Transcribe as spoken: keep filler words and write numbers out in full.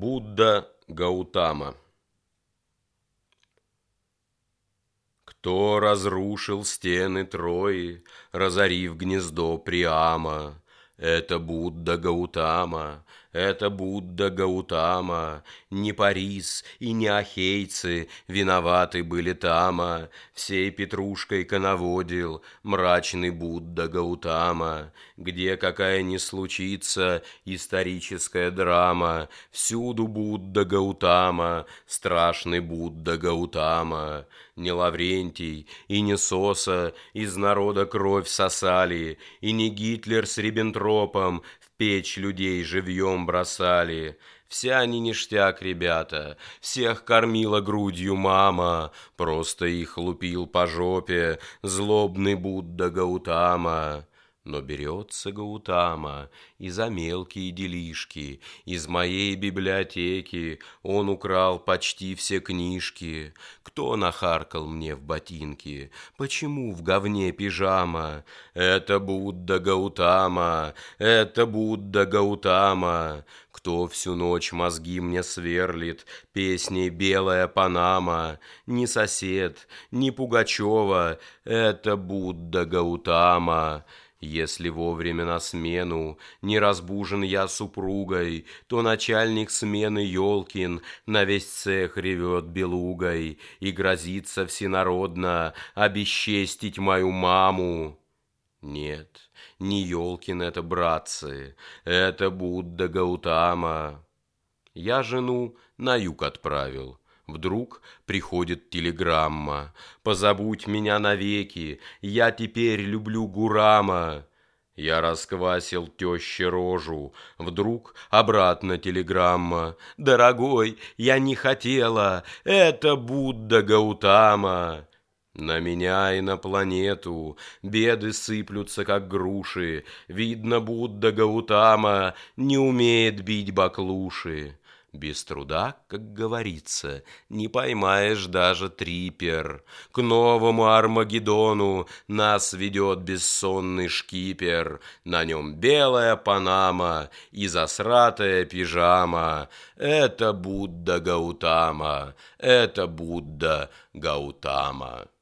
Будда Гаутама. Кто разрушил стены Трои, разорив гнездо Приама? Это Будда Гаутама, это Будда Гаутама. Не Парис и не ахейцы виноваты были тама. Всей петрушкой коноводил мрачный Будда Гаутама. Где какая ни случится историческая драма, всюду Будда Гаутама, страшный Будда Гаутама. Не Лаврентий и не Соса из народа кровь сосали, и не Гитлер с Риббентропом в печь людей живьем бросали. Все они ништяк, ребята, всех кормила грудью мама, просто их лупил по жопе злобный Будда Гаутама. Но берется Гаутама и за мелкие делишки. Из моей библиотеки он украл почти все книжки. Кто нахаркал мне в ботинки? Почему в говне пижама? Это Будда Гаутама, это Будда Гаутама. Кто всю ночь мозги мне сверлит песней «Белая Панама»? Ни сосед, ни Пугачева, это Будда Гаутама. Если вовремя на смену не разбужен я супругой, то начальник смены Ёлкин на весь цех ревет белугой и грозится всенародно обесчестить мою маму. Нет, не Ёлкин это, братцы, это Будда Гаутама. Я жену на юг отправил. Вдруг приходит телеграмма: «Позабудь меня навеки, я теперь люблю Гурама». Я расквасил тёще рожу. Вдруг обратно телеграмма: «Дорогой, я не хотела, это Будда Гаутама». На меня и на планету беды сыплются, как груши. Видно, Будда Гаутама не умеет бить баклуши. Без труда, как говорится, не поймаешь даже трипер. К новому Армагеддону нас ведет бессонный шкипер. На нем белая панама и засратая пижама. Это Будда Гаутама, это Будда Гаутама.